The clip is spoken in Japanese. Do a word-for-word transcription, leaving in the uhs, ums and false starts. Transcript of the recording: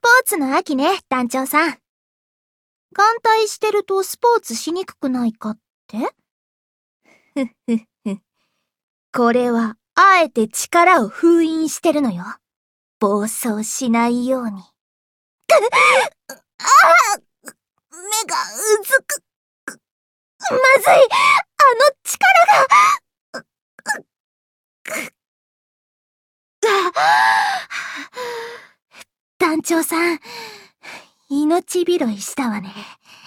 ポーツの秋ね、団長さん。眼帯してるとスポーツしにくくないかって？ふふふ。これは、あえて力を封印してるのよ。暴走しないように。くっああ目がうずく。まずい、あの力が。団長さん、命拾いしたわね。